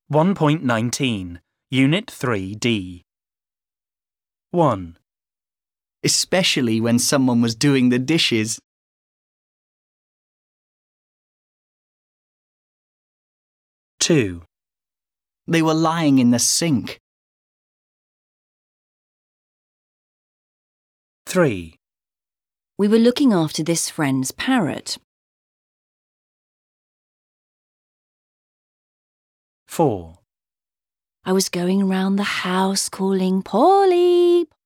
1.19, Unit 3D. 1, Especially when someone was doing the dishes. 2, They were lying in the sink. 3, We were looking after this friend's parrot. 4, I was going round the house calling, Polly,